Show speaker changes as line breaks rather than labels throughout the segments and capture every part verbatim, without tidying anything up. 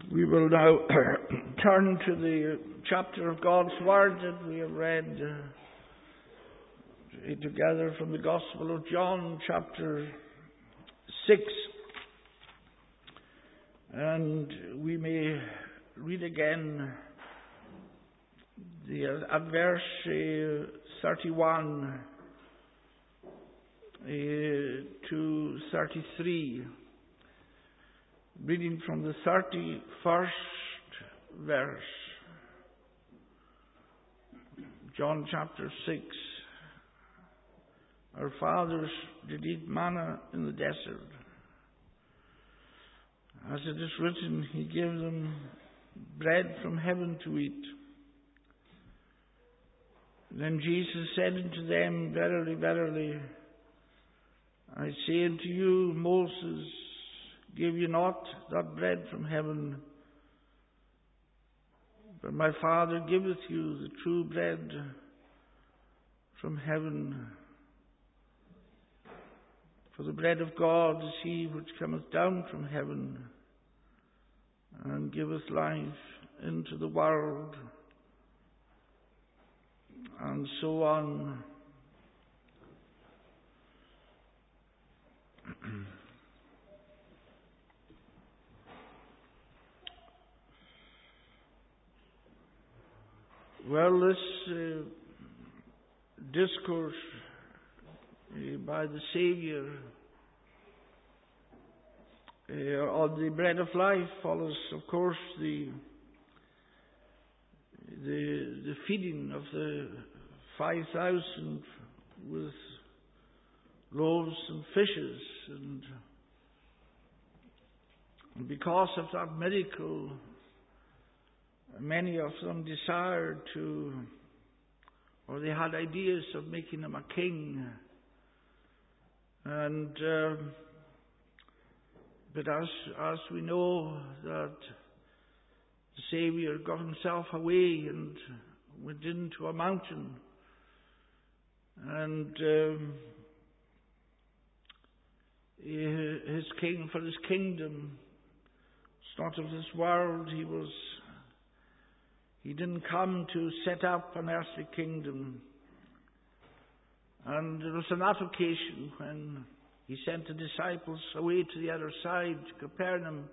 We will now turn to the chapter of God's Word that we have read uh, together from the Gospel of John, chapter six. And we may read again the, at verse uh, thirty-one uh, to thirty-three. Reading from the thirty-first verse, John chapter six. Our fathers did eat manna in the desert. As it is written, He gave them bread from heaven to eat. Then Jesus said unto them, Verily, verily, I say unto you, Moses gave you not that bread from heaven, but my Father giveth you the true bread from heaven. For the bread of God is He which cometh down from heaven, and giveth life into the world. And so on. Well, this uh, discourse uh, by the Saviour uh, on the bread of life follows, of course, the the the feeding of the five thousand with loaves and fishes, and, and because of that miracle, many of them desired to, or they had ideas of making him a king. And uh, but as as we know that the Saviour got himself away and went into a mountain, and um, his king for his kingdom, it's not of this world. He was. He didn't come to set up an earthly kingdom. And it was on that occasion when he sent the disciples away to the other side, to Capernaum,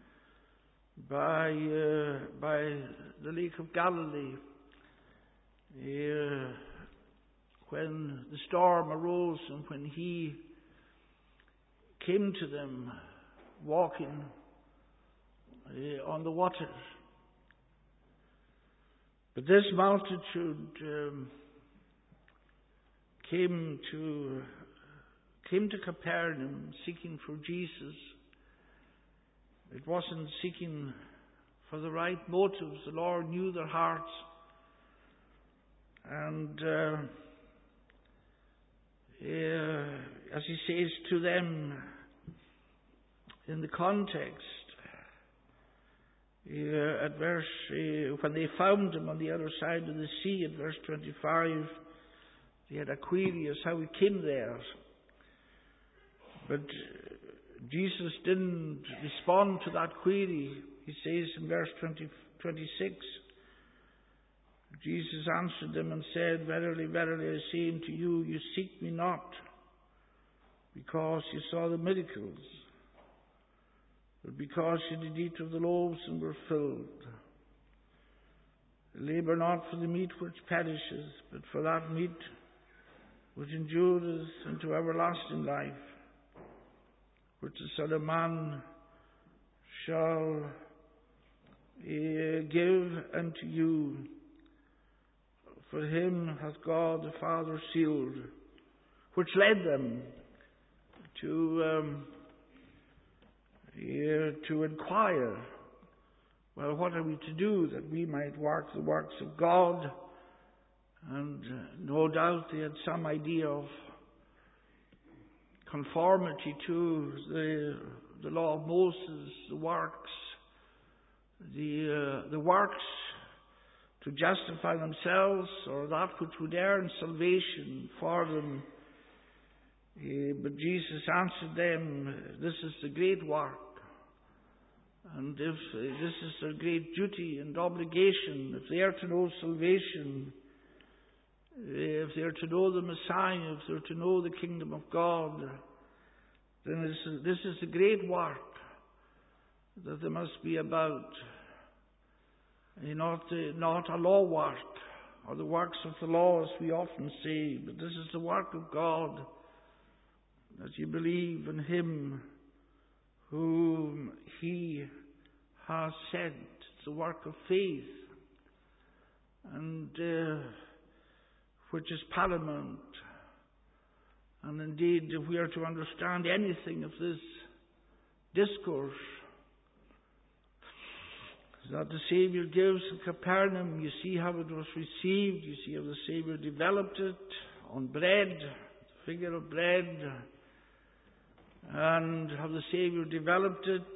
by uh, by the Lake of Galilee, uh, when the storm arose and when he came to them walking uh, on the waters. But this multitude um, came to came to Capernaum seeking for Jesus. It wasn't seeking for the right motives. The Lord knew their hearts, and uh, uh, as He says to them in the context. Uh, at verse, uh, when they found him on the other side of the sea, at verse twenty-five, they had a query as how he came there. But uh, Jesus didn't respond to that query. He says in verse twenty, twenty-six, Jesus answered them and said, Verily, verily, I say unto you, you seek me not, because you saw the miracles, but because you did eat of the loaves and were filled. Labour not for the meat which perishes, but for that meat which endureth unto everlasting life, which the Son of Man shall uh, give unto you. For him hath God the Father sealed, which led them to um, Here to inquire, well, what are we to do that we might work the works of God? And uh, no doubt they had some idea of conformity to the the law of Moses, the works, the uh, the works to justify themselves, or that which would earn salvation for them. Uh, but Jesus answered them, this is the great work, And if uh, this is their great duty and obligation, if they are to know salvation, if they are to know the Messiah, if they are to know the kingdom of God, then this is, this is the great work that they must be about. Not, the, not a law work, or the works of the law, as we often say, but this is the work of God, that you believe in Him whom He has sent. It's the work of faith, and uh, which is paramount. And indeed, if we are to understand anything of this discourse that the Saviour gives in Capernaum, you see how it was received, you see how the Saviour developed it on bread, the figure of bread, and how the Saviour developed it,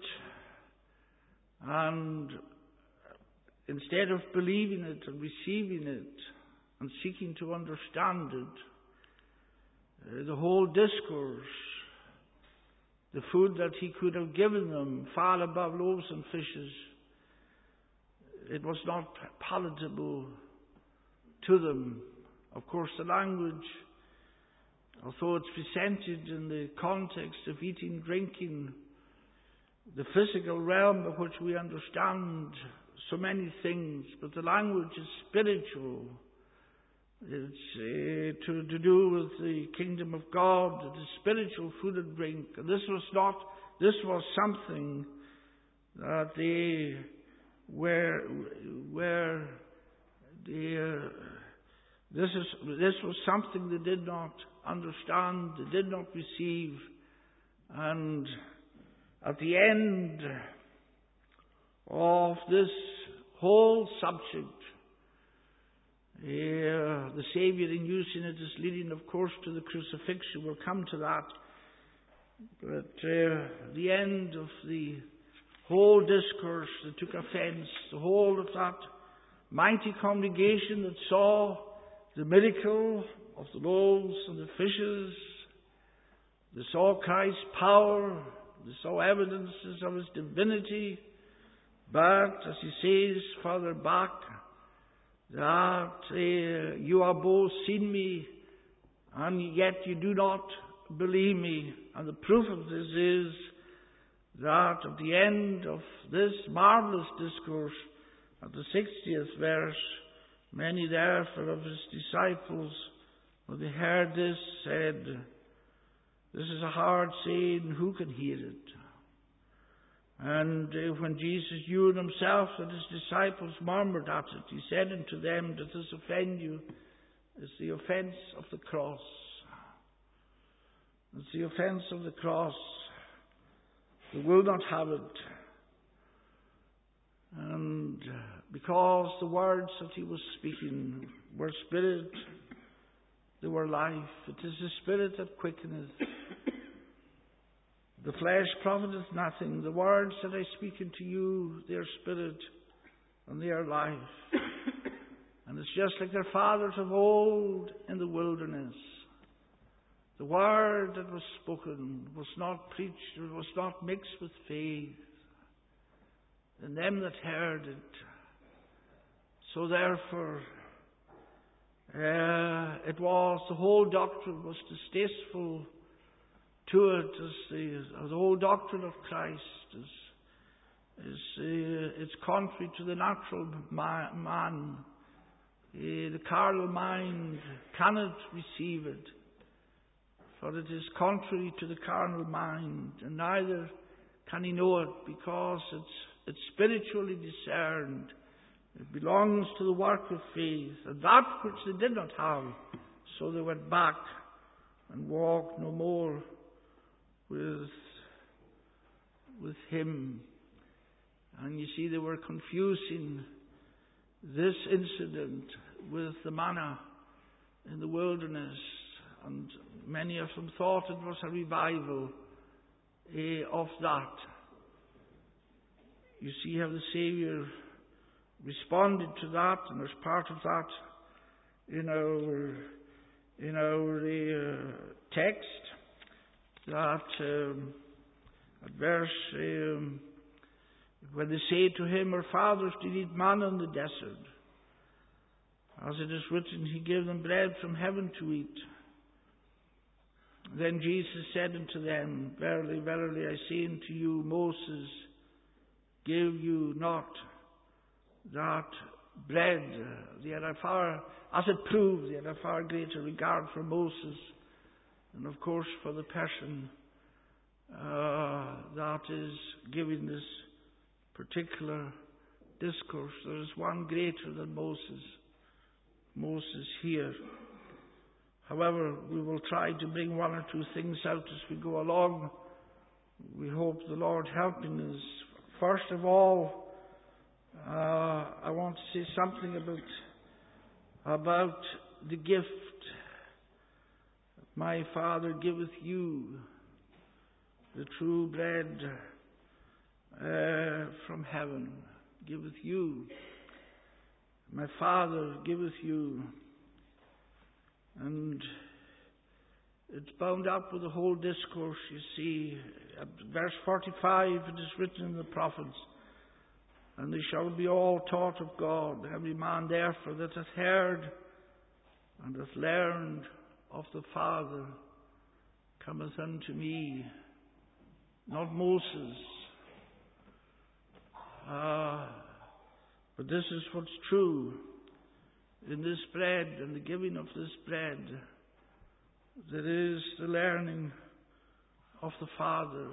and instead of believing it and receiving it and seeking to understand it, uh, the whole discourse, the food that He could have given them, far above loaves and fishes, it was not palatable to them. Of course, the language, although it's presented in the context of eating, drinking, the physical realm of which we understand so many things, but the language is spiritual. It's uh, to, to do with the kingdom of God, it is spiritual food and drink. And this was not, this was something that they were, were they, uh, this is, this was something they did not understand, they did not receive. And at the end of this whole subject, Uh, the Saviour, in using it, is leading, of course, to the crucifixion. We'll come to that. But uh, the end of the whole discourse, they took offence. The whole of that mighty congregation that saw the miracle of the loaves and the fishes, they saw Christ's power, they saw evidences of His divinity. But, as he says further back, that uh, you have both seen me, and yet you do not believe me. And the proof of this is that at the end of this marvellous discourse, at the sixtieth verse, many therefore of His disciples, when they heard this, said, "This is a hard saying, who can hear it?" And uh, when Jesus knew Himself that His disciples murmured at it, He said unto them, "Does this offend you? It's the offence of the cross." It's the offence of the cross. They will not have it. And because the words that He was speaking were spirit, they were life. It is the Spirit that quickeneth. The flesh profiteth nothing. The words that I speak unto you, they are spirit and they are life. And it's just like their fathers of old in the wilderness. The word that was spoken was not preached, it was not mixed with faith in them that heard it. So therefore, uh, it was, the whole doctrine was distasteful to it, as the, as the whole doctrine of Christ is, is uh, it's contrary to the natural ma- man. Uh, the carnal mind cannot receive it, for it is contrary to the carnal mind, and neither can he know it, because it's it's spiritually discerned. It belongs to the work of faith, and that which they did not have, so they went back and walked no more with with Him. And you see, they were confusing this incident with the manna in the wilderness, and many of them thought it was a revival eh, of that. You see how the Saviour responded to that, and there's part of that in our in our uh, text. That um, at verse um, When they say to him, our fathers did eat manna in the desert, as it is written, he gave them bread from heaven to eat. Then Jesus said unto them, Verily, verily, I say unto you, Moses gave you not that bread. They had a far, as it proved, they had a far greater regard for Moses and, of course, for the person uh, that is giving this particular discourse. There is one greater than Moses. Moses here. However, we will try to bring one or two things out as we go along. We hope the Lord helping us. First of all, uh, I want to say something about, about the gift. My Father giveth you the true bread uh, from heaven. Giveth you. My Father giveth you. And it's bound up with the whole discourse, you see. At verse forty-five, it is written in the prophets, And they shall be all taught of God. Every man therefore that hath heard and hath learned of the Father cometh unto me. Not Moses. Ah, but this is what's true. In this bread and the giving of this bread, there is the learning of the Father.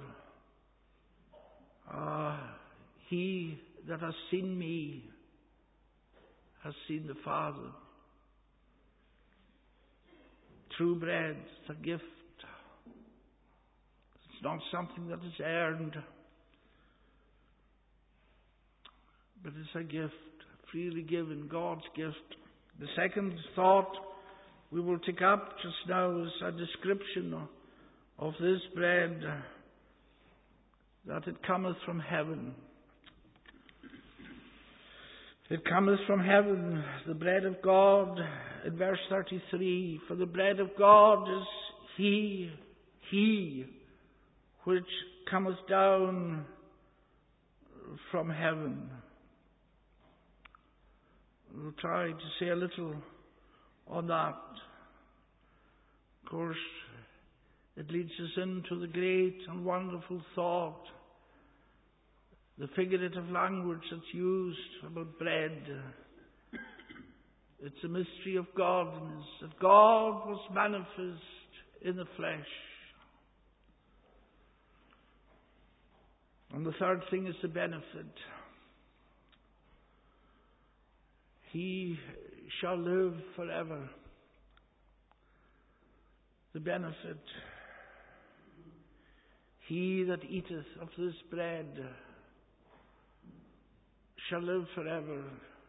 Ah, he that has seen me has seen the Father. True bread, it's a gift. It's not something that is earned, but it's a gift, freely given, God's gift. The second thought we will take up just now is a description of this bread, that it cometh from heaven. It cometh from heaven, the bread of God, in verse thirty-three. For the bread of God is He, He, which cometh down from heaven. We'll try to say a little on that. Of course, it leads us into the great and wonderful thought, the figurative language that's used about bread. It's a mystery of godliness, that God was manifest in the flesh. And the third thing is the benefit. He shall live forever. The benefit. He that eateth of this bread shall live forever.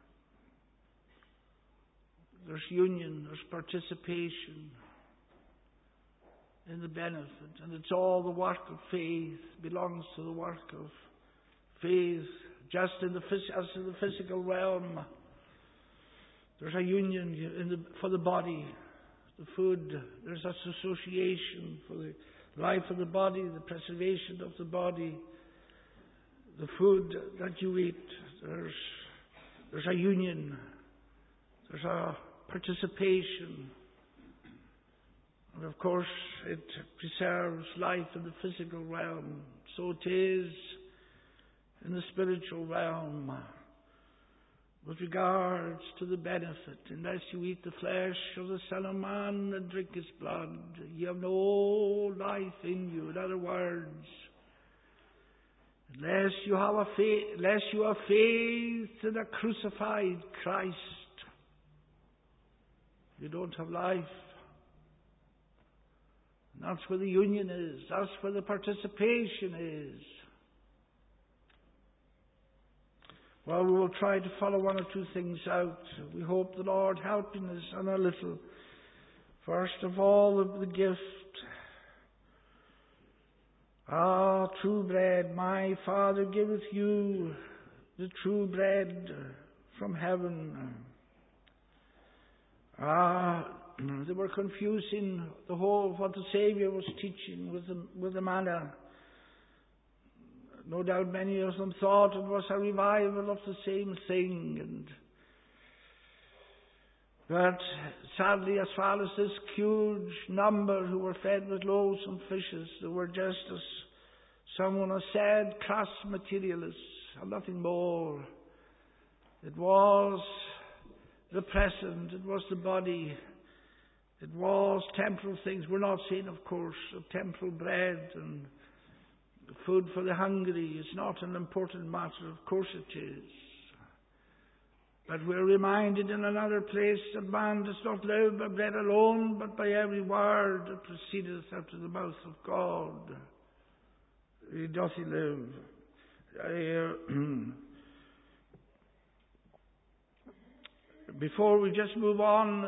There's union, there's participation in the benefit. And it's all the work of faith, belongs to the work of faith, just in the, as in the physical realm. There's a union in the, for the body, the food. There's association for the life of the body, the preservation of the body, the food that you eat. There's, there's a union. There's a participation. And of course, it preserves life in the physical realm. So it is in the spiritual realm. With regards to the benefit, unless you eat the flesh of the Son of Man and drink His blood, you have no life in you. In other words, unless you have a faith, unless you have faith in a crucified Christ, you don't have life. And that's where the union is. That's where the participation is. Well, we will try to follow one or two things out. We hope the Lord helping us on a little. First of all, the, the gift. Ah, true bread. My Father giveth you the true bread from heaven. Ah, they were confusing the whole of what the Saviour was teaching with the, with the manna. No doubt many of them thought it was a revival of the same thing. And but sadly, as far as this huge number who were fed with loaves and fishes, they were just, as someone has said, crass materialists, and nothing more. It was the present, it was the body, it was temporal things. We're not saying, of course, of temporal bread and food for the hungry. It's not an important matter, of course it is. But we're reminded in another place that man does not live by bread alone, but by every word that proceedeth out of the mouth of God. He doth he live. I, uh, before we just move on,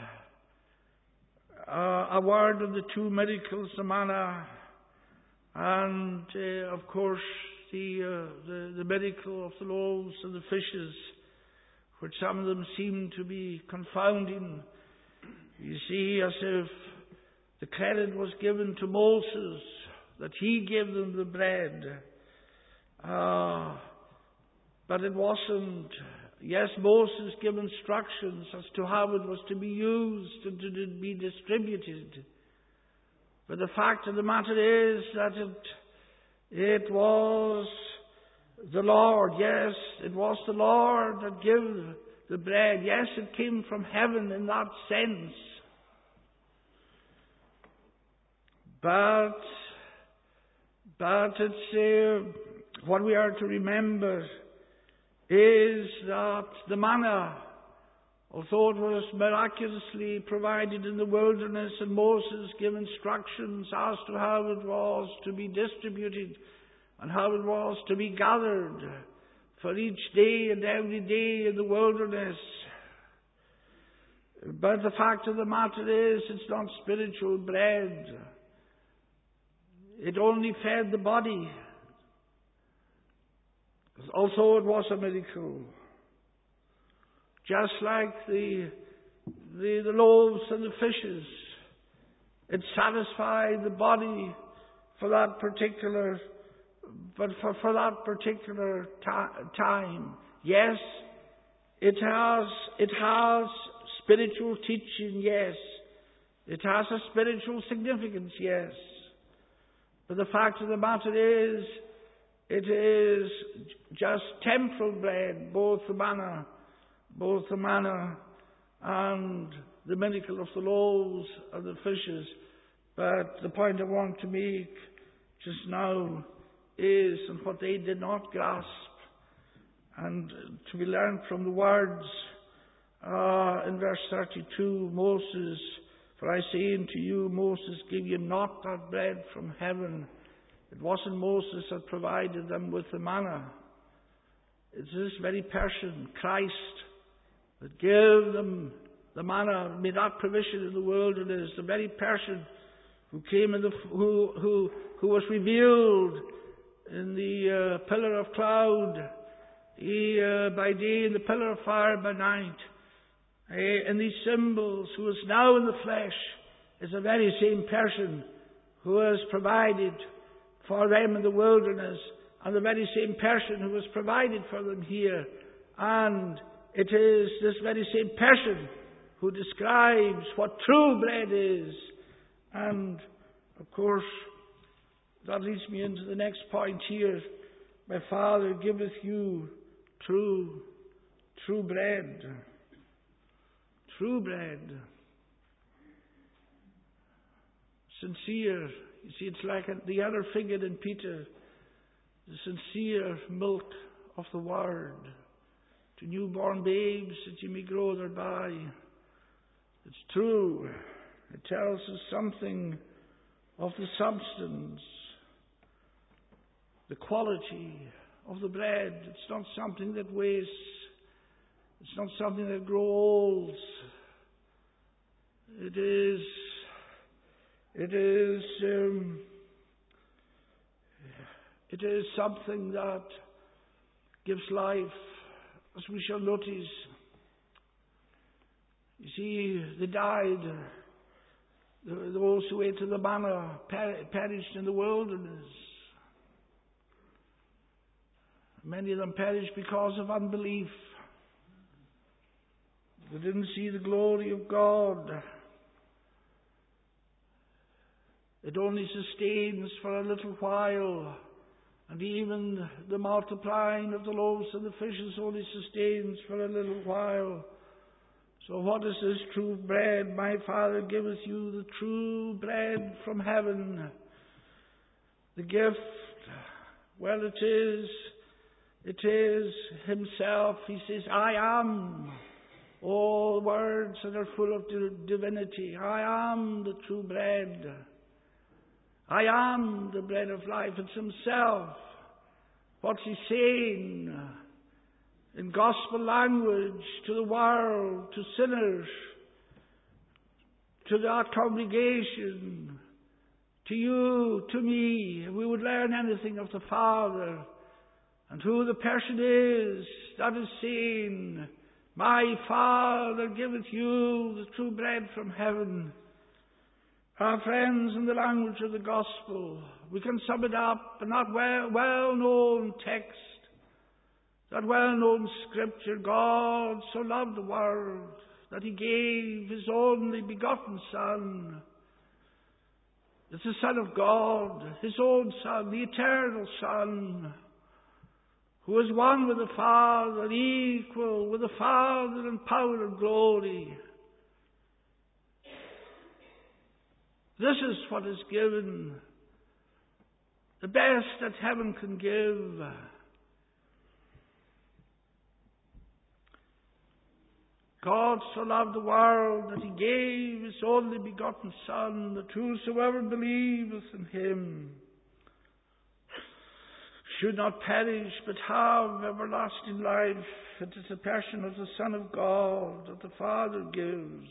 uh, a word on the two miracles, the manna, and uh, of course the, uh, the the miracle of the loaves and the fishes, which some of them seem to be confounding. You see, as if the credit was given to Moses, that he gave them the bread. Uh, but it wasn't. Yes, Moses gave instructions as to how it was to be used and to be distributed. But the fact of the matter is that it, it was the Lord. Yes, it was the Lord that gave the bread. Yes, it came from heaven in that sense. But, but it's uh, what we are to remember is that the manna, although it was miraculously provided in the wilderness and Moses gave instructions as to how it was to be distributed and how it was to be gathered for each day and every day in the wilderness. But the fact of the matter is, it's not spiritual bread. It only fed the body. Also, it was a miracle. Just like the, the, the loaves and the fishes, it satisfied the body for that particular, but for, for that particular ta- time. Yes, it has, it has spiritual teaching, yes. It has a spiritual significance, yes. But the fact of the matter is, it is just temporal bread, both the manna, both the manna and the miracle of the loaves and the fishes. But the point I want to make just now is, and what they did not grasp, and to be learned from the words uh, in verse thirty-two, Moses, for I say unto you, Moses gave you not that bread from heaven. It wasn't Moses that provided them with the manna. It's this very person, Christ, that gave them the manna, made that provision in the wilderness. The very person who came in the, who who who was revealed in the uh, pillar of cloud, he uh, by day, in the pillar of fire by night. Uh, and these symbols, who is now in the flesh, is the very same person who has provided for them in the wilderness, and the very same person who was provided for them here. And it is this very same person who describes what true bread is. And, of course, that leads me into the next point here. My Father giveth you true, true bread. True bread. Sincere. You see, it's like the other figure in Peter. The sincere milk of the Word. To newborn babes, that you may grow thereby. It's true. It tells us something of the substance, the quality of the bread. It's not something that wastes. It's not something that grows. It is, it is, um, it is something that gives life, as we shall notice. You see, they died. Those who ate of the manna per- perished in the wilderness. Many of them perished because of unbelief. They didn't see the glory of God. It only sustains for a little while. And even the multiplying of the loaves and the fishes only sustains for a little while. So what is this true bread? My Father giveth you the true bread from heaven. The gift, well, it is, it is Himself. He says, I am. All words that are full of divinity. I am the true bread. I am the bread of life. It's Himself. What's He saying in gospel language to the world, to sinners, to that congregation, to you, to me? If we would learn anything of the Father and who the person is that is saying, my Father giveth you the true bread from heaven. Our friends, in the language of the gospel, we can sum it up in that well, well-known text, that well-known scripture. God so loved the world that He gave His only begotten Son. It's the Son of God, His own Son, the eternal Son, who is one with the Father, equal with the Father in power and glory. This is what is given, the best that heaven can give. God so loved the world that He gave His only begotten Son, that whosoever believeth in Him should not perish, but have everlasting life. It is the person of the Son of God that the Father gives.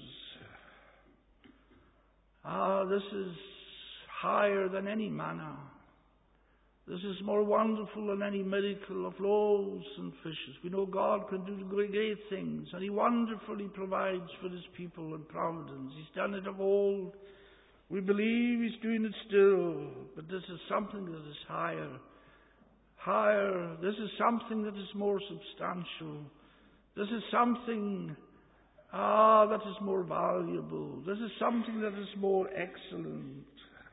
Ah, this is higher than any manna. This is more wonderful than any miracle of loaves and fishes. We know God can do great things, and He wonderfully provides for His people in providence. He's done it of old. We believe He's doing it still, but this is something that is higher. Higher. This is something that is more substantial. This is something Ah, that is more valuable. This is something that is more excellent.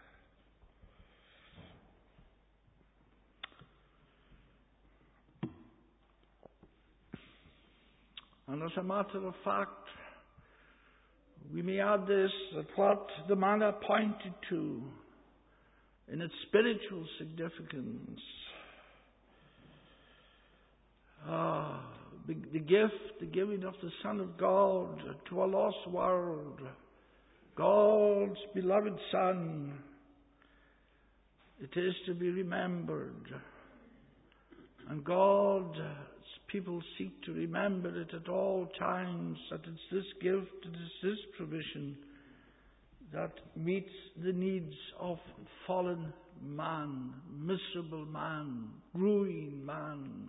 And as a matter of fact, we may add this, that what the manna pointed to in its spiritual significance, ah, The, the gift, the giving of the Son of God to a lost world, God's beloved Son, it is to be remembered. And God's people seek to remember it at all times, that it's this gift, it is this provision that meets the needs of fallen man, miserable man, ruined man.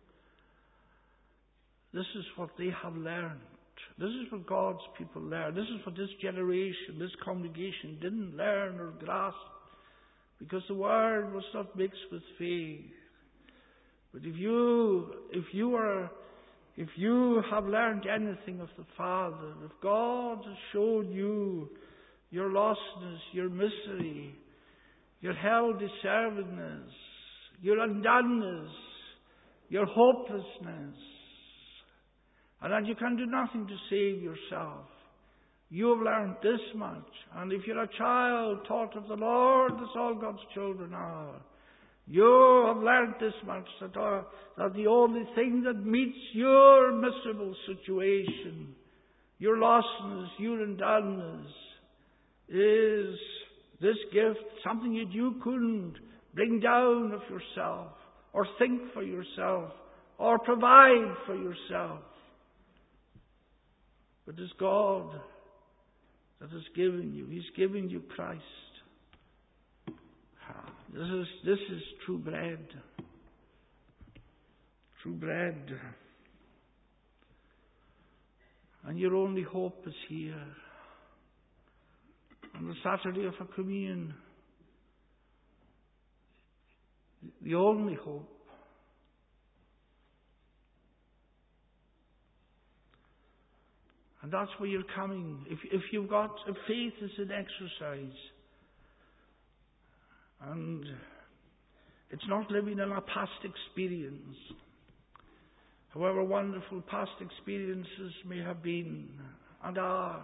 This is what they have learned. This is what God's people learned. This is what this generation, this congregation didn't learn or grasp, because the Word was not mixed with faith. But if you, if you are, if you have learned anything of the Father, if God has showed you your lostness, your misery, your hell-deservedness, your undoneness, your hopelessness, and that you can do nothing to save yourself, you have learned this much. And if you're a child taught of the Lord, as all God's children are, you have learned this much, that, are, that the only thing that meets your miserable situation, your lostness, your undoneness, is this gift, something that you couldn't bring down of yourself, or think for yourself, or provide for yourself. But it's God that has given you. He's given you Christ. This is, this is true bread. True bread. And your only hope is here. On the Saturday of a communion, the only hope And that's where you're coming. If, if you've got a faith as an exercise, and it's not living in a past experience, however wonderful past experiences may have been and are.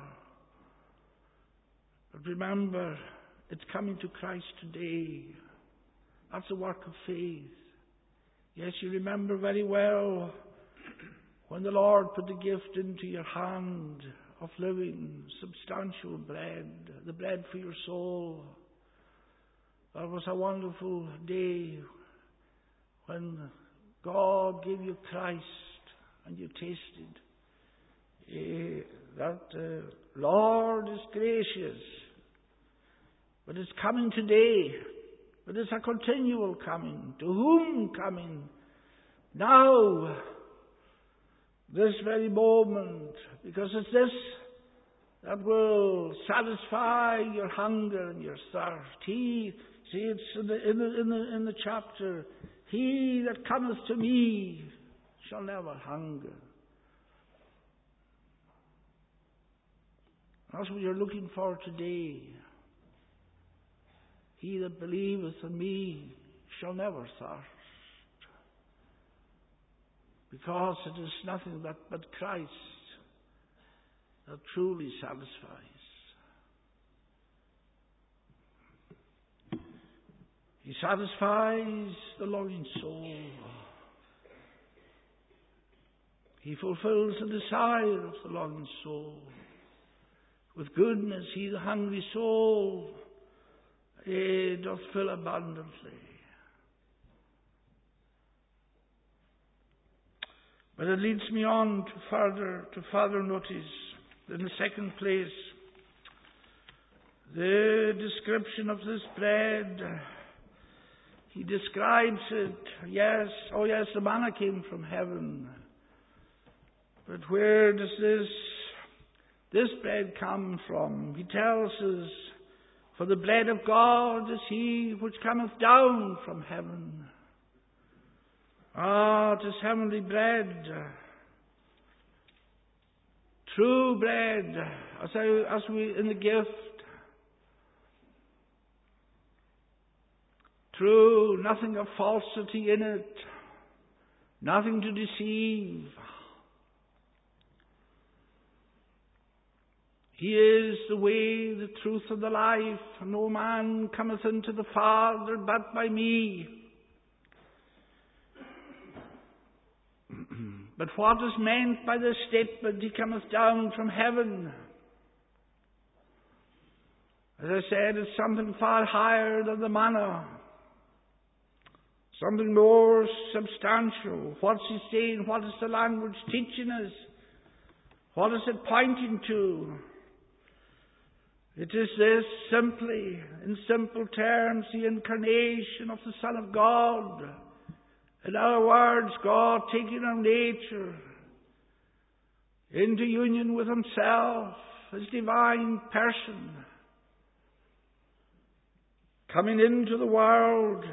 But remember, it's coming to Christ today. That's a work of faith. Yes, you remember very well when the Lord put the gift into your hand of living, substantial bread, the bread for your soul. That was a wonderful day when God gave you Christ and you tasted eh, that uh, Lord is gracious. But it's coming today. But it's a continual coming. To whom coming? Now. This very moment. Because it's this that will satisfy your hunger and your thirst. He, see, it's in the, in the, in the, in the chapter. He that cometh to me shall never hunger. That's what you're looking for today. He that believeth in me shall never thirst. Because it is nothing but, but Christ that truly satisfies. He satisfies the longing soul. He fulfills the desire of the longing soul. With goodness he the hungry soul eh, doth fill abundantly. But it leads me on to further to further notice, in the second place, the description of this bread. He describes it, yes, oh yes, the manna came from heaven. But where does this this bread come from? He tells us, for the bread of God is he which cometh down from heaven. Ah, it is heavenly bread. True bread, as, I, as we in the gift. True, nothing of falsity in it. Nothing to deceive. He is the way, the truth, and the life. No man cometh into the Father but by me. But what is meant by this statement, he cometh down from heaven? As I said, it's something far higher than the manna. Something more substantial. What's he saying? What is the language teaching us? What is it pointing to? It is this simply, in simple terms, the incarnation of the Son of God. In other words, God taking our nature into union with himself, his divine person, coming into the world,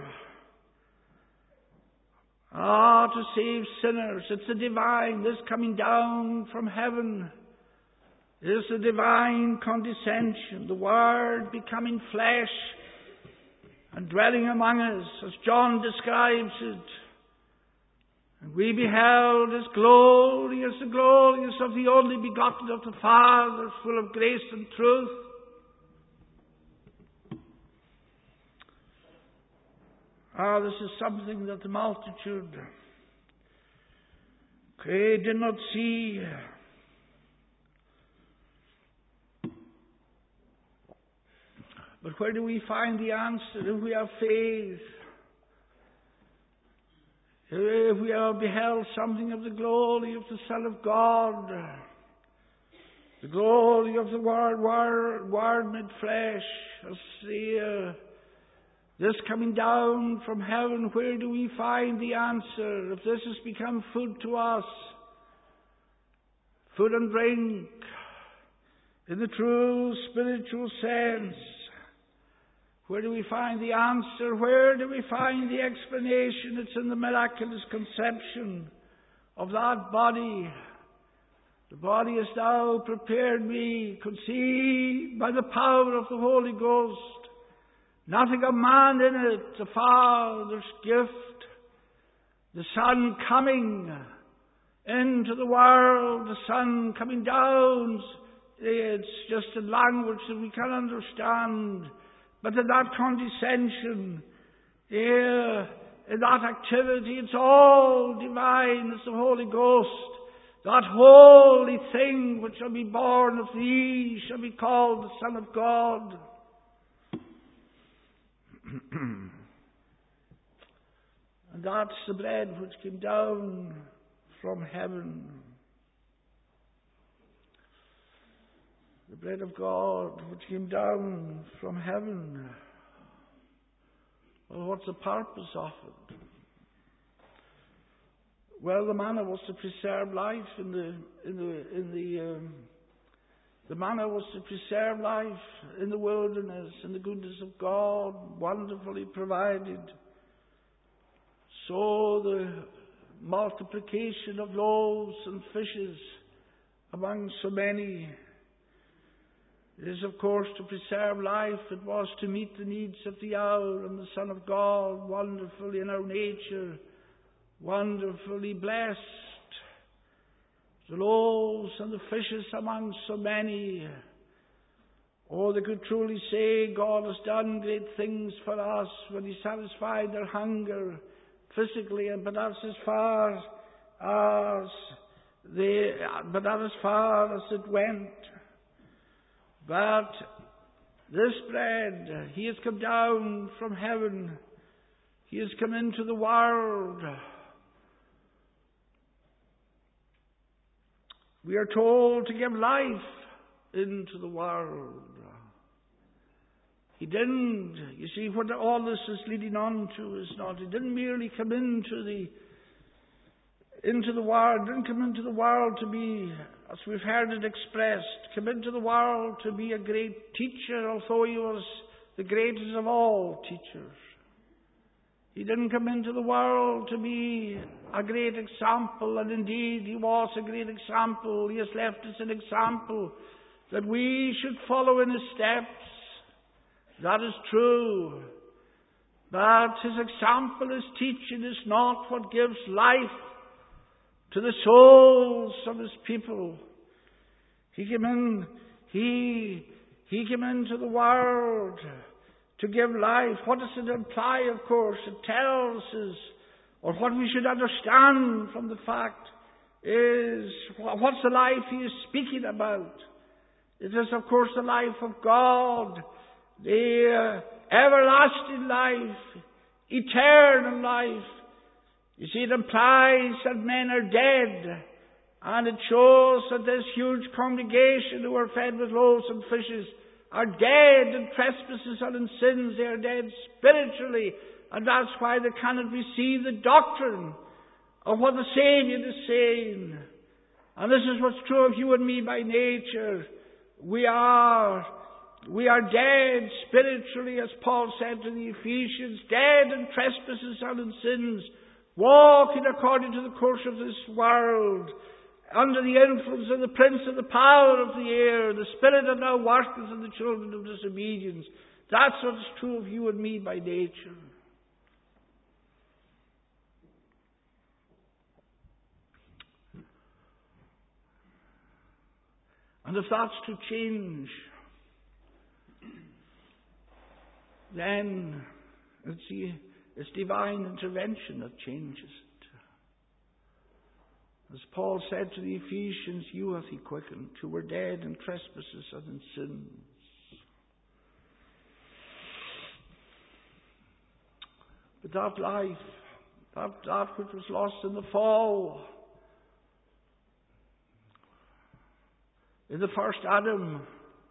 ah, to save sinners. It's the divine, this coming down from heaven. It is the divine condescension, the Word becoming flesh and dwelling among us, as John describes it. And we beheld his glory as the glory of the only begotten of the Father, full of grace and truth. Ah, this is something that the multitude they did not see. But where do we find the answer? If we have faith, if we have beheld something of the glory of the Son of God, the glory of the Word, Word, Word made flesh, as the, uh, this coming down from heaven, where do we find the answer? If this has become food to us, food and drink, in the true spiritual sense, where do we find the answer? Where do we find the explanation? It's in the miraculous conception of that body The body hast thou prepared me, conceived by the power of the Holy Ghost. Nothing of man in it, the Father's gift. The Son coming into the world, the Son coming down. It's just a language that we can understand. But in that condescension, here, in that activity, it's all divine. It's the Holy Ghost. That holy thing which shall be born of thee shall be called the Son of God. And that's the bread which came down from heaven. The bread of God which came down from heaven. Well, what's the purpose of it? Well, the manna was to preserve life in the in the in the um, the manna was to preserve life in the wilderness, in the goodness of God, wonderfully provided. So the multiplication of loaves and fishes among so many is, of course, to preserve life. It was to meet the needs of the hour, and the Son of God, wonderfully in our nature, wonderfully blessed. The loaves and the fishes among so many. Oh, they could truly say God has done great things for us when He satisfied their hunger physically, but that's as far as they, but that as far as it went. But this bread, He has come down from heaven. He has come into the world. We are told to give life into the world. He didn't. You see, what all this is leading on to is not. He didn't merely come into the into the world. Didn't come into the world to be, as we've heard it expressed, come into the world to be a great teacher, although He was the greatest of all teachers. He didn't come into the world to be a great example, and indeed He was a great example. He has left us an example that we should follow in His steps. That is true. But His example, His teaching is not what gives life to the souls of His people. He came in, He, he came into the world to give life. What does it imply, of course? It tells us, or what we should understand from the fact is, what's the life He is speaking about? It is, of course, the life of God, the uh, everlasting life, eternal life. You see, it implies that men are dead, and it shows that this huge congregation who are fed with loaves and fishes are dead in trespasses and in sins. They are dead spiritually, and that's why they cannot receive the doctrine of what the Saviour is saying. And this is what's true of you and me by nature. We are, we are dead spiritually, as Paul said to the Ephesians, dead in trespasses and in sins, walking according to the course of this world, under the influence of the prince of the power of the air, the spirit that now worketh in the children of disobedience. That's what is true of you and me by nature. And if that's to change, then it's, it's divine intervention that changes it. As Paul said to the Ephesians, you hath He quickened, who were dead in trespasses and in sins. But that life, that, that which was lost in the fall, in the first Adam,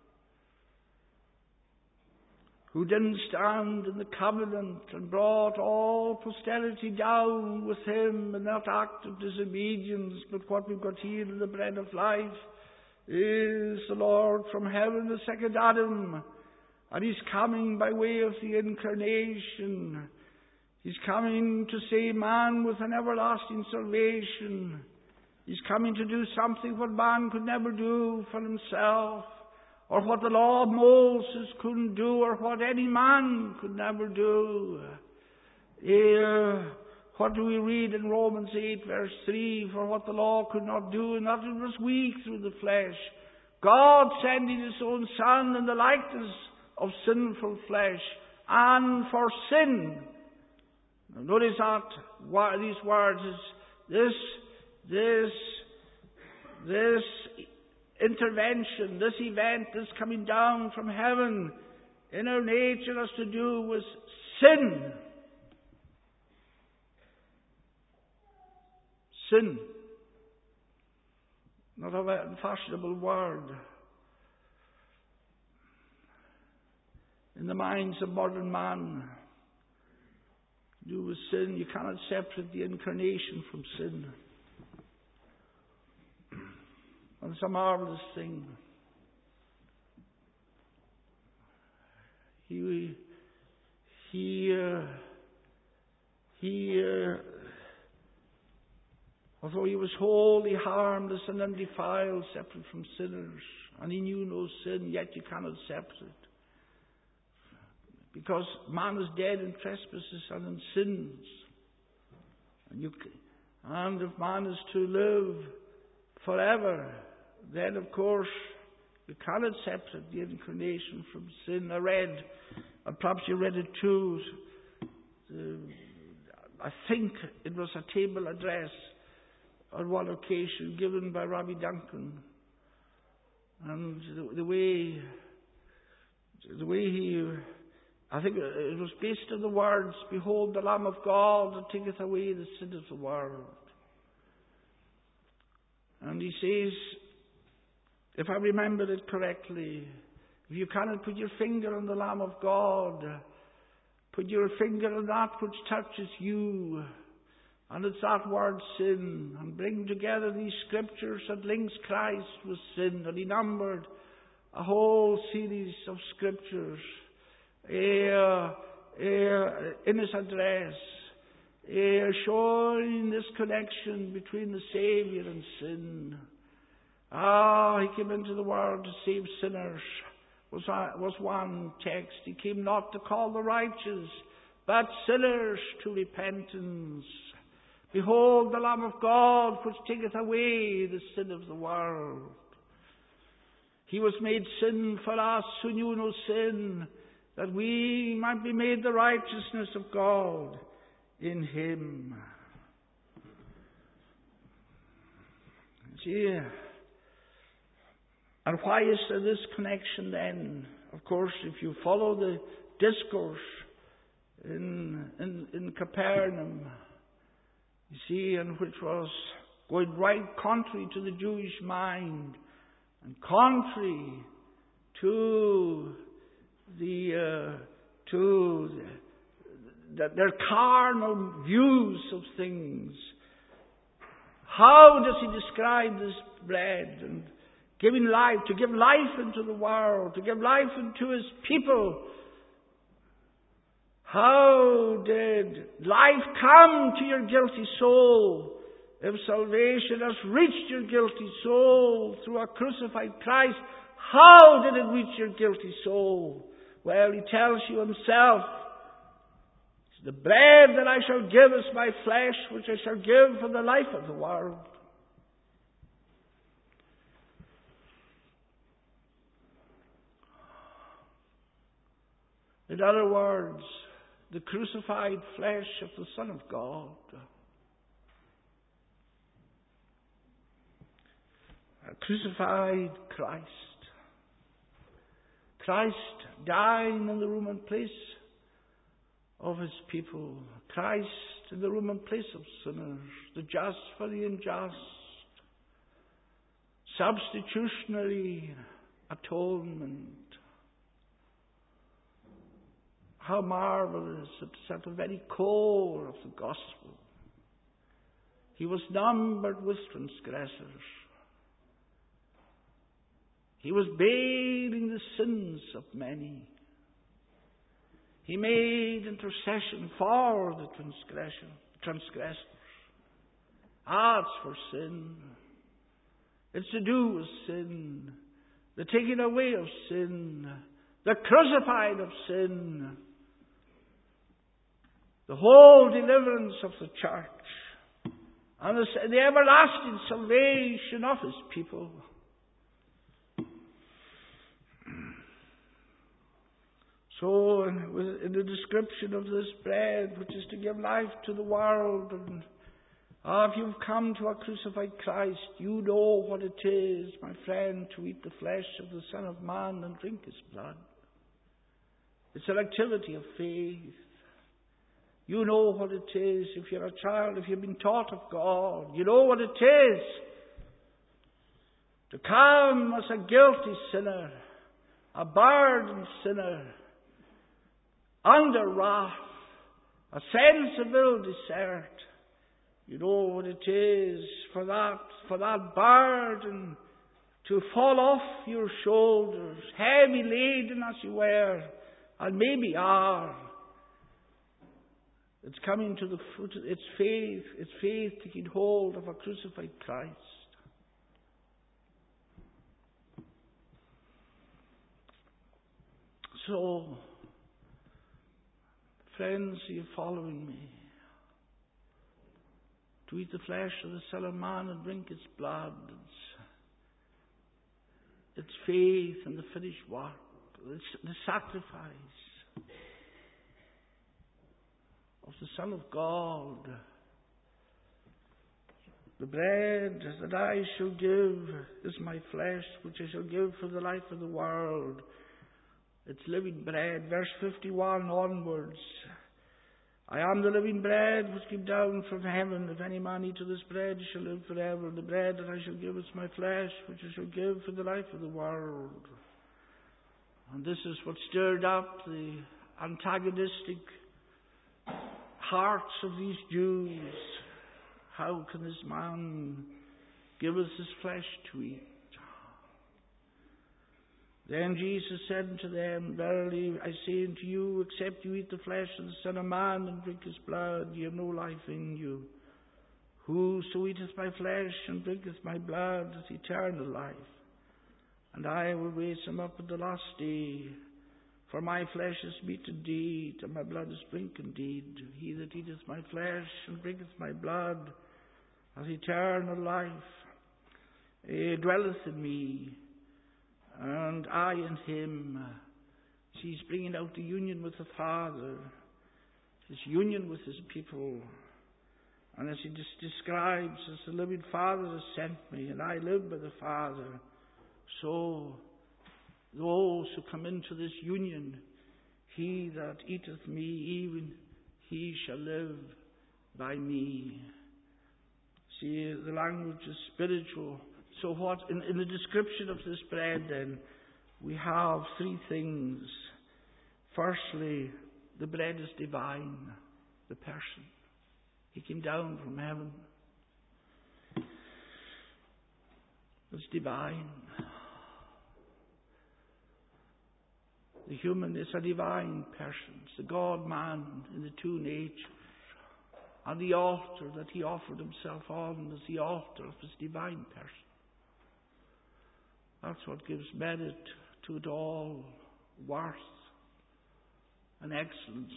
who didn't stand in the covenant and brought all posterity down with him in that act of disobedience, but what we've got here in the bread of life is the Lord from heaven, the second Adam, and He's coming by way of the incarnation. He's coming to save man with an everlasting salvation. He's coming to do something what man could never do for himself, or what the law of Moses couldn't do, or what any man could never do. Here, what do we read in Romans eight, verse three? For what the law could not do, and that it was weak through the flesh, God sending His own Son in the likeness of sinful flesh, and for sin. Now notice that these words is this, this, this intervention, this event, this coming down from heaven in our nature has to do with sin. Sin. Not a fashionable word. In the minds of modern man, to do with sin, you cannot separate the incarnation from sin. And it's a marvelous thing. He, he, uh, he, uh, although He was wholly harmless and undefiled, separate from sinners, and He knew no sin, yet you cannot separate it. Because man is dead in trespasses and in sins. And, you, and if man is to live forever, then of course you cannot separate the incarnation from sin. I read, and perhaps you read it too, the, I think it was a table address on one occasion given by Rabbi Duncan. And the, the way, the way he, I think it was based on the words, "Behold the Lamb of God that taketh away the sin of the world." And he says, if I remember it correctly, if you cannot put your finger on the Lamb of God, put your finger on that which touches you, and it's that word sin, and bring together these scriptures that links Christ with sin. And he numbered a whole series of scriptures uh, uh, in his address, uh, showing this connection between the Saviour and sin. Ah, He came into the world to save sinners, was, uh, was one text. He came not to call the righteous, but sinners to repentance. Behold the Lamb of God, which taketh away the sin of the world. He was made sin for us who knew no sin, that we might be made the righteousness of God in Him. See, and why is there this connection then? Of course, if you follow the discourse in, in, in Capernaum, you see, and which was going right contrary to the Jewish mind, and contrary to the uh, to the, the, their carnal views of things. How does He describe this bread and giving life, to give life into the world, to give life into His people? How did life come to your guilty soul? If salvation has reached your guilty soul through a crucified Christ, how did it reach your guilty soul? Well, He tells you Himself, "It's the bread that I shall give is my flesh, which I shall give for the life of the world." In other words, the crucified flesh of the Son of God. A crucified Christ. Christ dying in the Roman place of His people. Christ in the Roman place of sinners. The just for the unjust. Substitutionary atonement. How marvelous, it's at the very core of the gospel. He was numbered with transgressors. He was bearing the sins of many. He made intercession for the transgression, transgressors. Ah, it's for sin. It's to do with sin. The taking away of sin. The crucifying of sin. The whole deliverance of the church. And the, the everlasting salvation of His people. So, in the description of this bread, which is to give life to the world, and ah, if you've come to a crucified Christ, you know what it is, my friend, to eat the flesh of the Son of Man and drink His blood. It's an activity of faith. You know what it is if you're a child, if you've been taught of God. You know what it is to come as a guilty sinner, a burdened sinner, under wrath, a sensible desert. You know what it is for that, for that burden to fall off your shoulders, heavy laden as you were, and maybe are. It's coming to the foot, it's faith, it's faith taking hold of a crucified Christ. So, friends, are you following me? To eat the flesh of the Son of Man and drink His blood, it's, it's faith in the finished work, it's the sacrifice of the Son of God. The bread that I shall give is my flesh, which I shall give for the life of the world. It's living bread. Verse fifty-one onwards. I am the living bread which came down from heaven. If any man eat of this bread, he shall live forever. The bread that I shall give is my flesh, which I shall give for the life of the world. And this is what stirred up the antagonistic hearts of these Jews. How can this man give us his flesh to eat? Then Jesus said unto them, Verily I say unto you, except you eat the flesh of the Son of Man and drink His blood, ye have no life in you. Whoso eateth my flesh and drinketh my blood hath eternal life, and I will raise him up at the last day. For my flesh is meat indeed, and my blood is drink indeed. He that eateth my flesh and drinketh my blood hath eternal life. He dwelleth in me, and I in him. He's bringing out the union with the Father, his union with his people. And as he just describes, as the living Father has sent me, and I live by the Father, so those who come into this union, he that eateth me, even he shall live by me. See, the language is spiritual. So what, in, in the description of this bread then, we have three things. Firstly, the bread is divine, the person. He came down from heaven. It's divine. The human is a divine person. It's the God-man in the two natures. And the altar that he offered himself on is the altar of his divine person. That's what gives merit to it all, worth and excellency.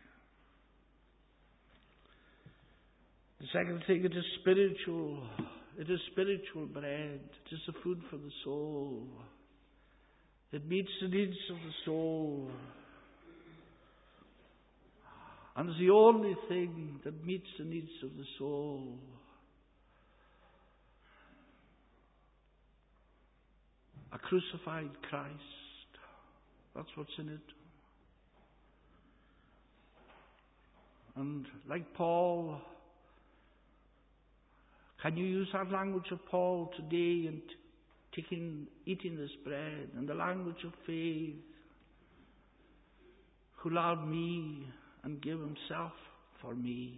The second thing, it is spiritual. It is spiritual bread. It is the food for the soul. It meets the needs of the soul. And it's the only thing that meets the needs of the soul. A crucified Christ. That's what's in it. And like Paul, can you use that language of Paul today in taking, eating this bread, and the language of faith, who loved me and gave himself for me?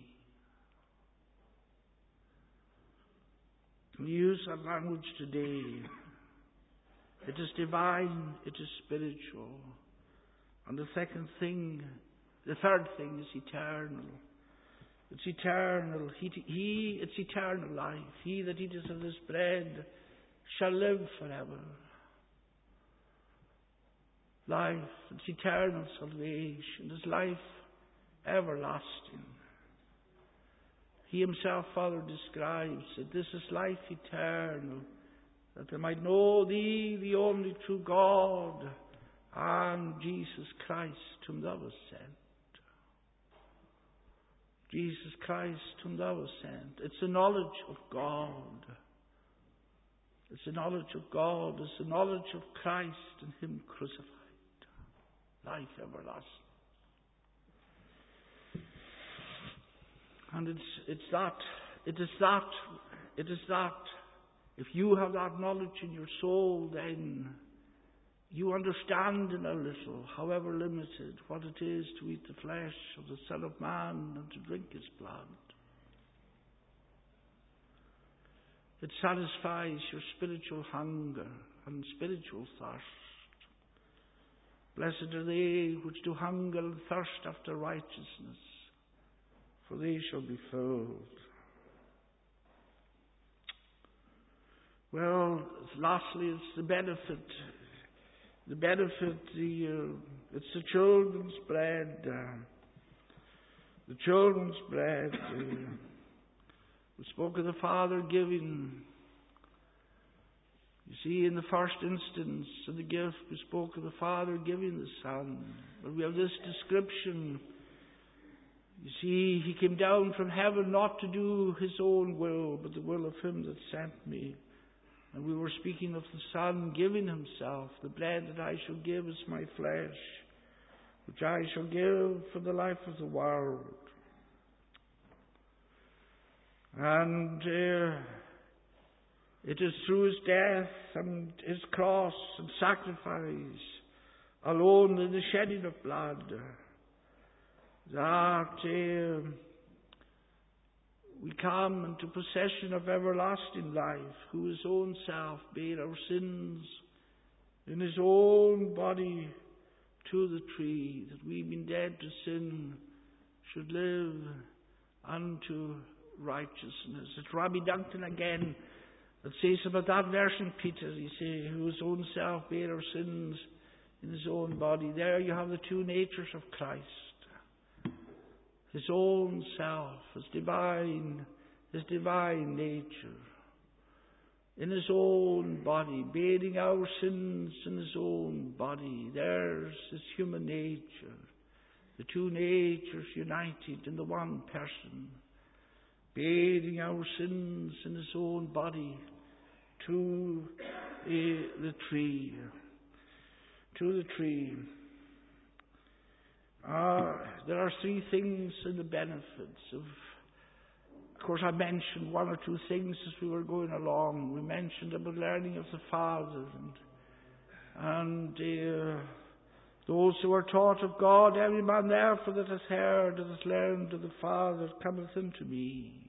Can you use that language today? It is divine, it is spiritual. And the second thing, the third thing is eternal. It's eternal. He, he, it's eternal life. He that eateth of this bread shall live forever. Life, it's eternal salvation. It's life everlasting. He himself, Father, describes that this is life eternal, that they might know Thee, the only true God, and Jesus Christ, whom Thou hast sent. Jesus Christ, whom Thou hast sent. It's the knowledge of God. It's the knowledge of God. It's the knowledge of Christ and Him crucified. Life everlasting. And it's it's that, it is that, it is that, if you have that knowledge in your soul, then you understand in a little, however limited, what it is to eat the flesh of the Son of Man and to drink His blood. It satisfies your spiritual hunger and spiritual thirst. Blessed are they which do hunger and thirst after righteousness, for they shall be filled. Well, lastly, it's the benefit. The benefit, the uh, it's the children's bread. Uh, the children's bread. Uh, we spoke of the Father giving. You see, in the first instance of the gift, we spoke of the Father giving the Son. But we have this description. You see, He came down from heaven not to do His own will, but the will of Him that sent me. And we were speaking of the Son giving Himself. The bread that I shall give is my flesh, which I shall give for the life of the world. And uh, it is through His death and His cross and sacrifice alone, in the shedding of blood, that uh, we come into possession of everlasting life, who His own self bare our sins in His own body to the tree, that we, being dead to sin, should live unto righteousness. It's Rabbi Duncan again that says about that verse in Peter, he says, who His own self bare our sins in His own body. There you have the two natures of Christ. His own self, His divine, His divine nature, in His own body, bearing our sins in His own body. There's His human nature, the two natures united in the one person, bearing our sins in His own body to uh, the tree, to the tree. Uh, there are three things in the benefits of, of course I mentioned one or two things as we were going along. We mentioned about learning of the Father and, and uh, those who are taught of God, every man therefore that hath heard and hath learned of the Father cometh unto me.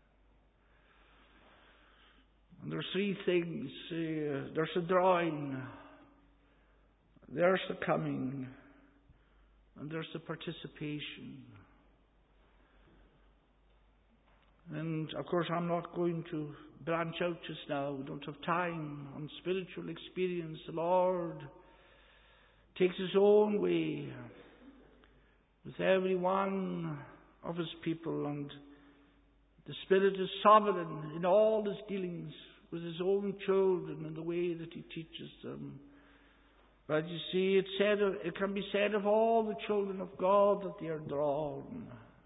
And there are three things. Uh, there's the drawing, there's the coming, and there's the participation. And of course I'm not going to branch out just now. We don't have time on spiritual experience. The Lord takes His own way with every one of His people, and the Spirit is sovereign in all His dealings with His own children and the way that He teaches them. But you see, it said, it can be said of all the children of God that they are drawn.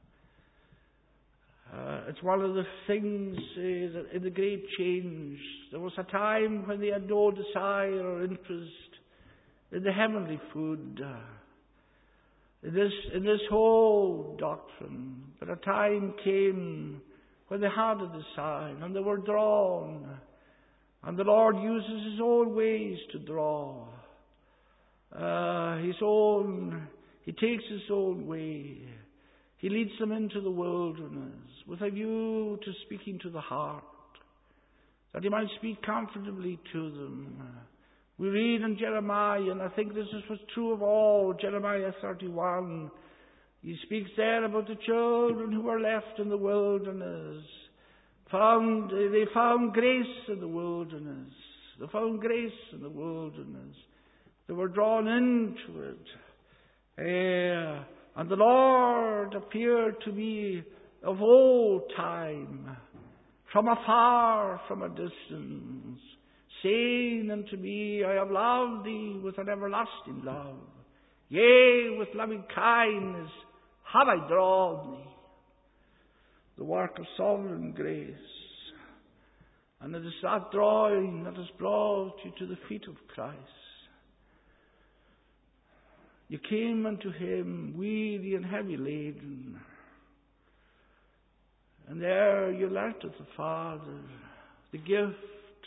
Uh, it's one of the things uh, that in the great change, there was a time when they had no desire or interest in the heavenly food, uh, in this in this whole doctrine. But a time came when they had a desire and they were drawn, and the Lord uses His own ways to draw. Uh, his own, He takes His own way. He leads them into the wilderness with a view to speaking to the heart, that He might speak comfortably to them. We read in Jeremiah, and I think this is what's true of all, Jeremiah thirty-one, He speaks there about the children who were left in the wilderness. Found, they found grace in the wilderness. They found grace in the wilderness. They were drawn into it. Uh, and the Lord appeared to me of old time, from afar, from a distance, saying unto me, I have loved thee with an everlasting love. Yea, with loving kindness have I drawn thee. The work of sovereign grace. And it is that drawing that has brought you to the feet of Christ. You came unto him weary and heavy laden. And there you learnt of the Father, the gift.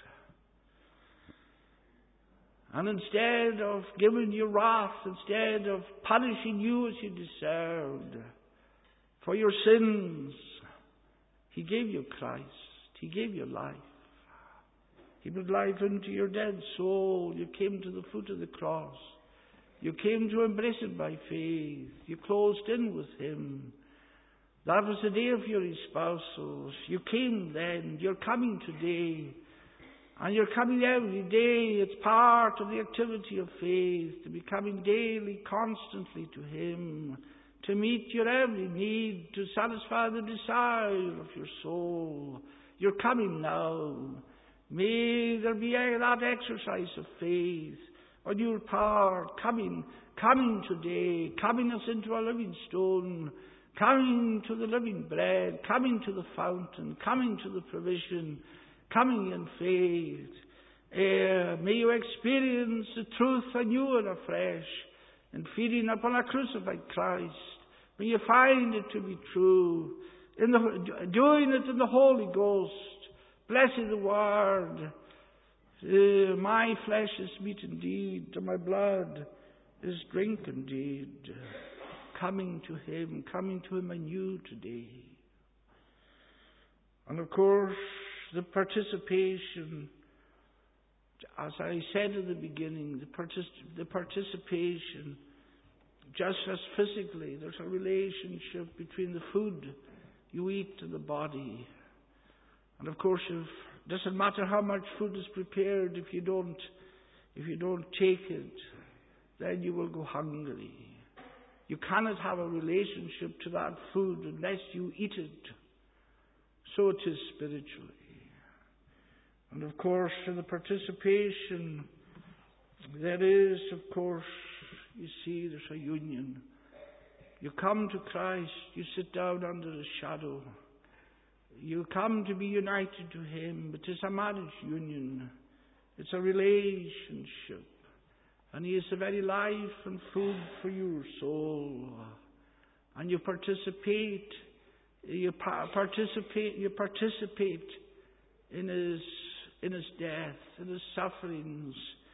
And instead of giving you wrath, instead of punishing you as you deserved for your sins, he gave you Christ. He gave you life. He put life into your dead soul. You came to the foot of the cross. You came to embrace it by faith. You closed in with him. That was the day of your espousals. You came then. You're coming today. And you're coming every day. It's part of the activity of faith to be coming daily, constantly to him, to meet your every need, to satisfy the desire of your soul. You're coming now. May there be that exercise of faith on your part, coming, coming today, coming us into a living stone, coming to the living bread, coming to the fountain, coming to the provision, coming in faith. Uh, may you experience the truth anew and afresh, and feeding upon a crucified Christ. May you find it to be true, in the, doing it in the Holy Ghost. Blessed the word. Uh, my flesh is meat indeed, and my blood is drink indeed. Coming to him, coming to him anew today. And of course, the participation, as I said in the beginning, the, partic- the participation, just as physically, there's a relationship between the food you eat and the body. And of course, if, it doesn't matter how much food is prepared, if you don't, if you don't take it, then you will go hungry. You cannot have a relationship to that food unless you eat it. So it is spiritually. And of course, in the participation, there is, of course, you see, there's a union. You come to Christ, you sit down under the shadow. You come to be united to him. It is a marriage union. It's a relationship. And he is the very life and food for your soul. And you participate, you pa- participate, you participate in his, in his death, in his sufferings.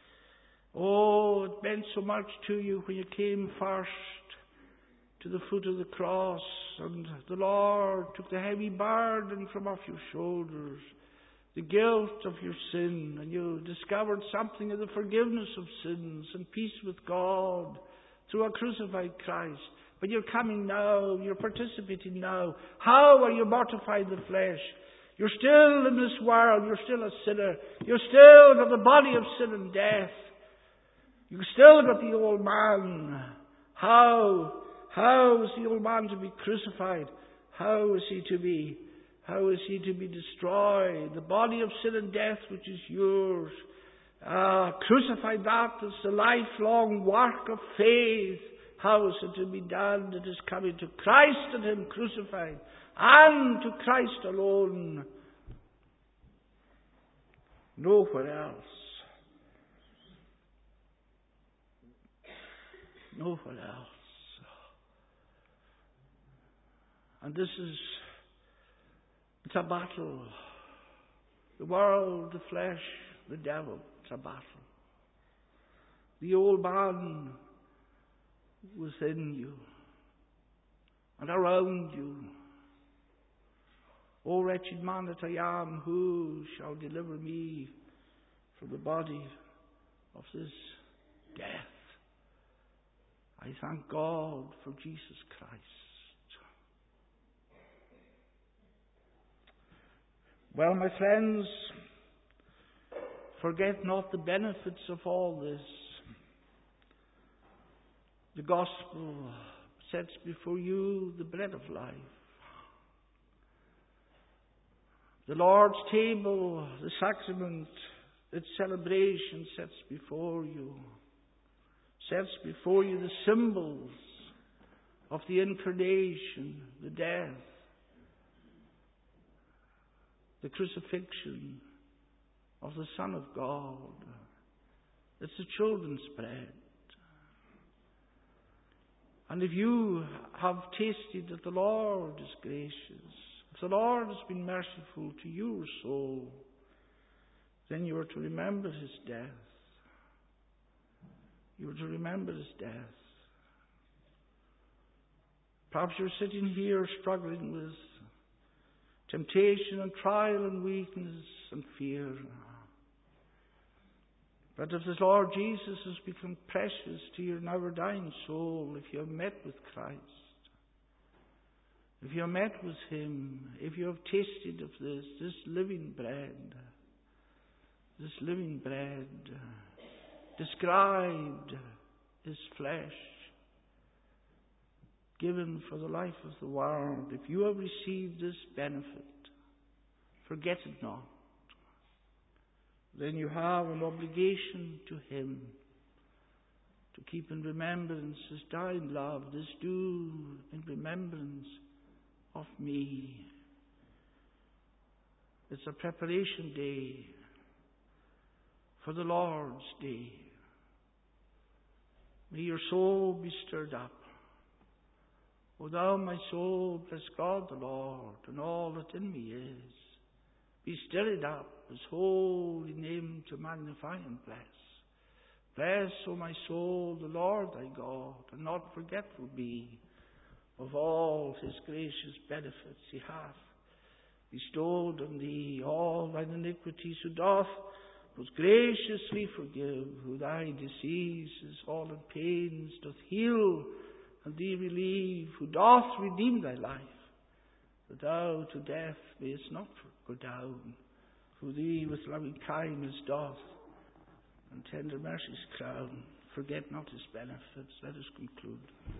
Oh, it meant so much to you when you came first to the foot of the cross, and the Lord took the heavy burden from off your shoulders, the guilt of your sin, and you discovered something of the forgiveness of sins and peace with God through a crucified Christ. But you're coming now, you're participating now. How are you mortifying the flesh? You're still in this world, you're still a sinner. You're still got the body of sin and death. You've still got the old man. How? How is the old man to be crucified? How is he to be? How is he to be destroyed? The body of sin and death which is yours. Uh, crucify that as the lifelong work of faith. How is it to be done? It is coming to Christ and him crucified, and to Christ alone. Nowhere else. Nowhere else. And this is, it's a battle. The world, the flesh, the devil, it's a battle. The old man within you and around you. O wretched man that I am, who shall deliver me from the body of this death? I thank God for Jesus Christ. Well, my friends, forget not the benefits of all this. The gospel sets before you the bread of life. The Lord's table, the sacrament, its celebration sets before you, sets before you the symbols of the incarnation, the death, the crucifixion of the Son of God. It's the children's bread. And if you have tasted that the Lord is gracious, if the Lord has been merciful to your soul, then you are to remember His death. You are to remember His death. Perhaps you're sitting here struggling with temptation and trial and weakness and fear. But if the Lord Jesus has become precious to your never-dying soul, if you have met with Christ, if you have met with Him, if you have tasted of this, this living bread, this living bread, described His flesh, given for the life of the world, if you have received this benefit, forget it not. Then you have an obligation to Him to keep in remembrance His dying love. This do in remembrance of me. It's a preparation day for the Lord's day. May your soul be stirred up. O thou, my soul, bless God the Lord, and all that in me is. Be stirred up, His holy name to magnify and bless. Bless, O my soul, the Lord thy God, and not forgetful be of all His gracious benefits He hath bestowed on thee. All thine iniquities who doth most graciously forgive, who thy diseases all in pains doth heal, and thee relieve, who doth redeem thy life, that thou to death mayest not go down, who thee with loving kindness doth, and tender mercies crown. Forget not His benefits. Let us conclude.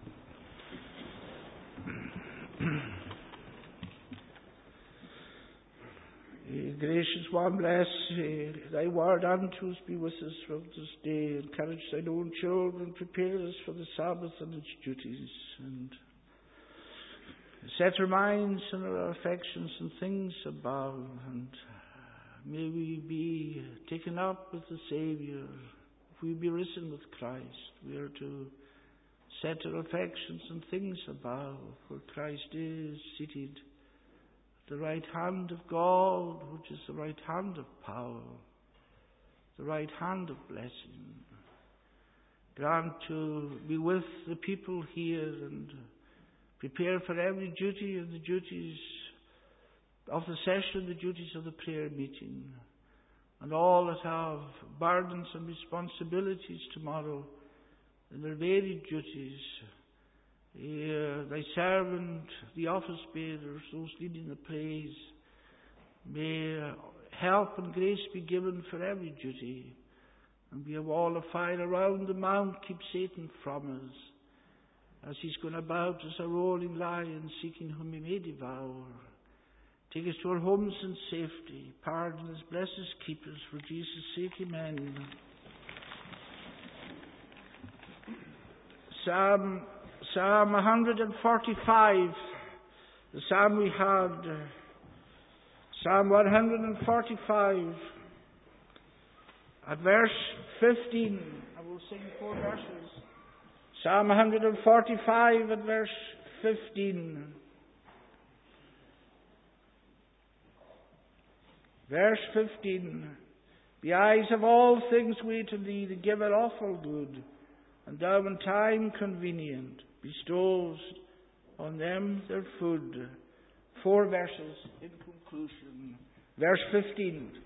Gracious One, bless uh, Thy word unto us, be with us from this day, encourage Thine own children, prepare us for the Sabbath and its duties, and set our minds and our affections on things above, and may we be taken up with the Saviour. If we be risen with Christ, we are to set our affections on things above, where Christ is seated at the right hand of God, which is the right hand of power, the right hand of blessing. Grant to be with the people here and prepare for every duty and the duties of the session, the duties of the prayer meeting, and all that have burdens and responsibilities tomorrow in their varied duties. Uh, thy servant, the office bearers, those leading the praise, may help and grace be given for every duty, and be a wall of fire around the mount, keep Satan from us, as he's going about as a roaring lion, seeking whom he may devour. Take us to our homes in safety. Pardon us, bless us, keep us, for Jesus' sake, amen. Psalm, Psalm one forty-five, the psalm we had, uh, Psalm one forty-five, at verse fifteen. I will sing four verses. Psalm one forty-five at verse fifteen. Verse fifteen. The eyes of all things wait on thee, the giver of all good, and thou in time convenient bestowest on them their food. Four verses in conclusion. Verse fifteen.